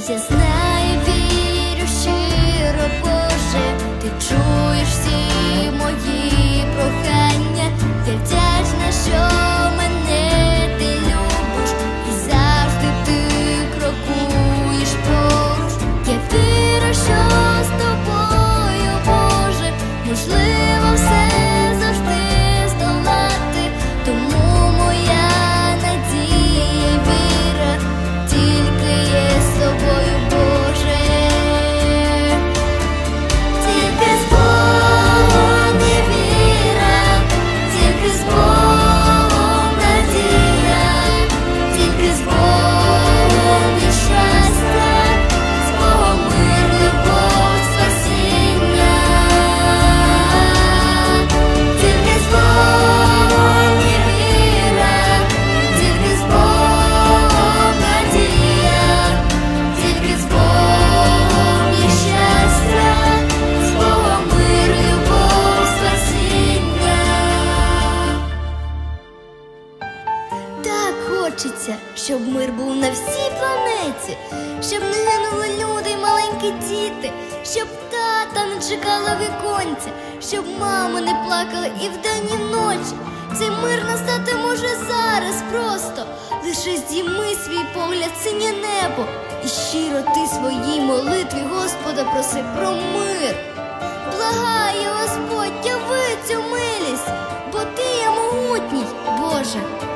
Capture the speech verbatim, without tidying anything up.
Я знаю, вірю щиро, Боже, ти чуєш всі мої прохання. Я вдячна, що мене ти любиш, і завжди ти крокуєш поруч. Я вірю, що з тобою, Боже, можливо все завжди здолати. Тому моя надія і віра тільки є з тобою, Боже. Тільки з Богом є віра, тільки з Богом надія, тільки з Богом є щастя, з Богом мир, любов, спасіння. Тільки з Богом є віра, тільки з Богом надія, тільки з Богом є щастя, з Богом мир, любов, спасіння. Так хочеться, щоб мир був на всій планеті, щоб не гинули люди й маленькі діти, щоб тата не чекала віконця, щоб мами не плакали і вдень, і вночі. Цей мир настати може зараз просто. Лише здійми свій погляд, синє небо, і щиро ти своїй молитві Господа проси про мир. Благає Господь, яви цю милість, бо ти є могутній, Боже.